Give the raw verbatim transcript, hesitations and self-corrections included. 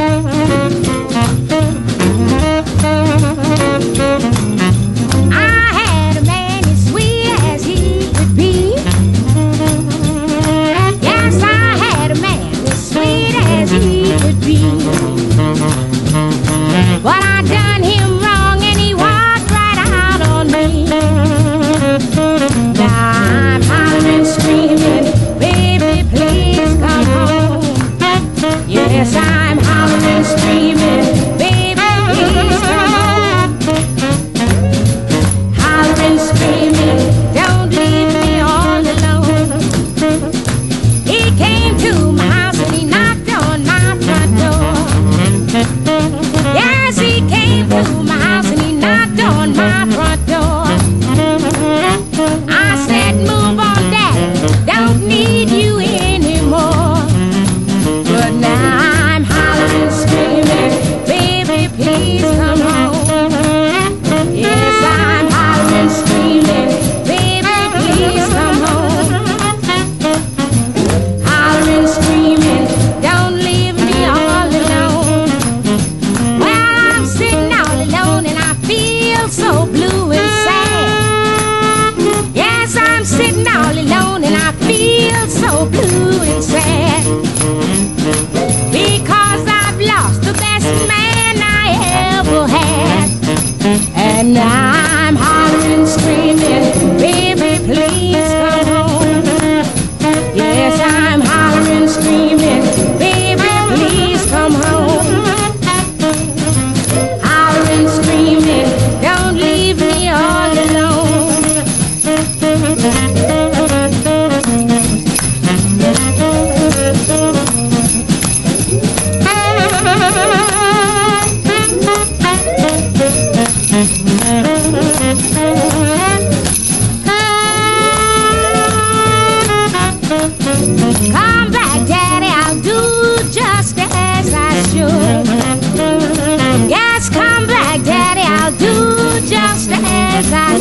Yes, I'm hollering, screaming, baby, please come home. Hollering, screaming, don't leave me all alone. He came to my house and he knocked on my front door. Yes, he came to my house and he knocked on my front door. I said, move on, Daddy, don't need you anymore. But now I'm hollering, screaming, baby, please come home. Yes, I'm hollering, screaming, baby, please come home. Hollering, screaming, don't leave me all alone. Well, I'm sitting all alone and I feel so blue and sad. Yes, I'm sitting all alone and I feel so blue and sad. Because I've lost the best man I ever had. And now I'm hollering, screaming, baby, please come home. Yes, I'm hollering, screaming, baby, please come home. Hollering, screaming, don't leave me all alone. Come back, Daddy, I'll do just as I should. Yes, come back, Daddy, I'll do just as I